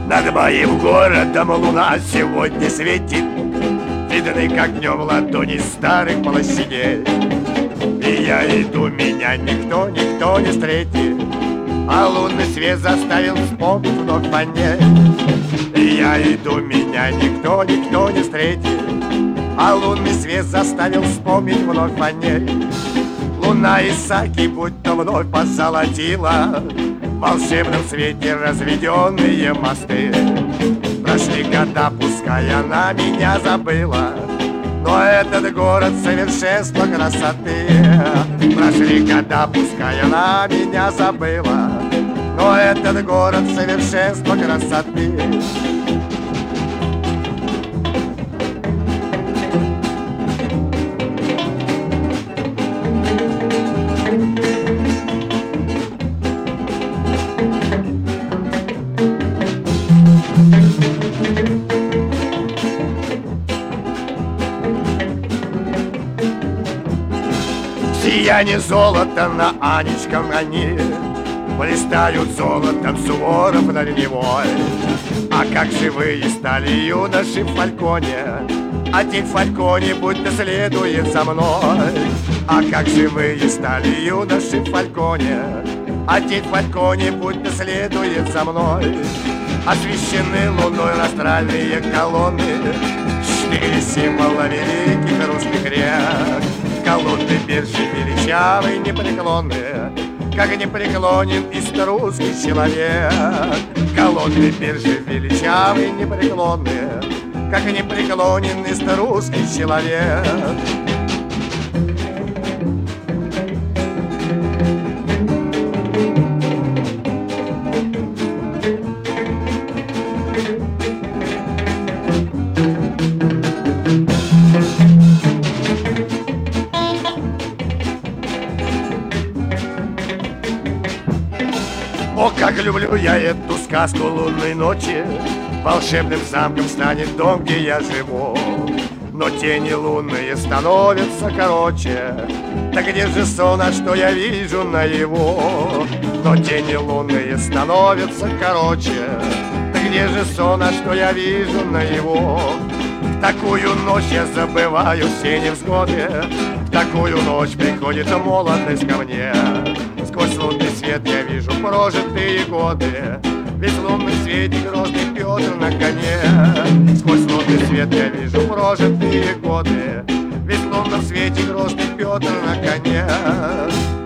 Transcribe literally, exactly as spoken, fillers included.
Над моим городом луна сегодня светит, видны как днем ладони старых площадей. И я иду, меня никто, никто не встретит, а лунный свет заставил вспомнить вновь понять. И я иду, меня никто, никто не встретит, а лунный свет заставил вспомнить вновь понять. Луна Исаки будто вновь позолотила в волшебном свете разведенные мосты. Прошли года, пускай она меня забыла, но этот город совершенства красоты. Прошли года, пускай она меня забыла, но этот город совершенства красоты. Сияние золота на Анечком они блистают золотом Суворов над Невой. А как живые стали юноши в фальконе, а тень в фальконе будто следует за мной. А как живые стали юноши в фальконе, а тень в фальконе будто следует за мной. Освещены луной астральные колонны, четыре символа великих русских рек. Колонны биржи величавый, непреклонные, как непреклонен исторусский человек. Колонны биржи величавый, непреклонные, как непреклонен исторусский человек. О, как люблю я эту сказку лунной ночи, волшебным замком станет дом, где я живу. Но тени лунные становятся короче, да где же сон, а что я вижу наяву? Но тени лунные становятся короче, да где же сон, а что я вижу наяву? В такую ночь я забываю все невзгоды, в такую ночь приходит молодость ко мне. Сквозь лунный свет я вижу прожитые годы, ведь в лунном свете грозный Петр на коне. Сквозь лунный свет я вижу прожитые годы, ведь в лунном свете грозный Петр на коне.